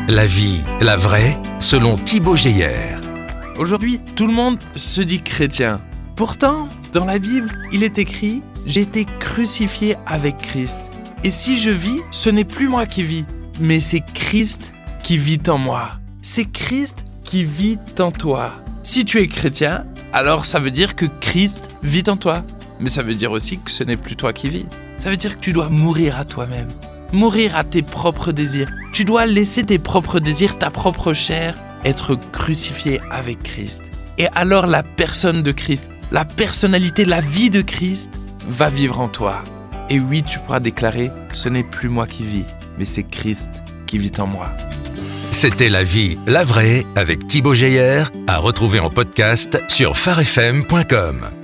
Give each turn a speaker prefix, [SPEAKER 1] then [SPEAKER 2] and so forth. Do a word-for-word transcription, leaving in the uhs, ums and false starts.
[SPEAKER 1] La vie, la vraie, selon Thibaut Geyer.
[SPEAKER 2] Aujourd'hui, tout le monde se dit chrétien. Pourtant, dans la Bible, il est écrit « J'ai été crucifié avec Christ. Et si je vis, ce n'est plus moi qui vis, mais c'est Christ qui vit en moi. C'est Christ qui vit en toi. » Si tu es chrétien, alors ça veut dire que Christ vit en toi. Mais ça veut dire aussi que ce n'est plus toi qui vis. Ça veut dire que tu dois mourir à toi-même. Mourir à tes propres désirs. Tu dois laisser tes propres désirs, ta propre chair, être crucifié avec Christ. Et alors la personne de Christ, la personnalité, la vie de Christ va vivre en toi. Et oui, tu pourras déclarer, ce n'est plus moi qui vis, mais c'est Christ qui vit en moi.
[SPEAKER 1] C'était La vie, la vraie, avec Thibaut Geyer, à retrouver en podcast sur phare f m point com.